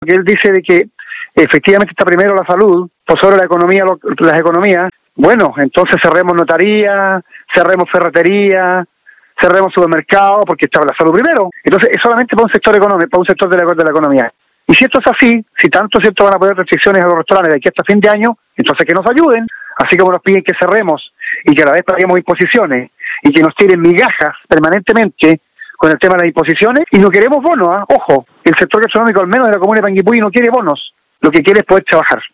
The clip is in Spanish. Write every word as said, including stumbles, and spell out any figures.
que él dice de que efectivamente está primero la salud, por sobre la economía, lo, las economías. Bueno, entonces cerremos notaría, cerremos ferretería, cerremos supermercados, porque está la salud primero. Entonces es solamente para un sector económico, para un sector de la, de la economía. Y si esto es así, si tanto cierto van a poner restricciones a los restaurantes de aquí hasta fin de año, entonces que nos ayuden, así como nos piden que cerremos y que a la vez paguemos imposiciones y que nos tiren migajas permanentemente con el tema de las imposiciones, y no queremos bonos, ¿eh? Ojo, el sector gastronómico, al menos de la comuna de Panguipulli, no quiere bonos, lo que quiere es poder trabajar.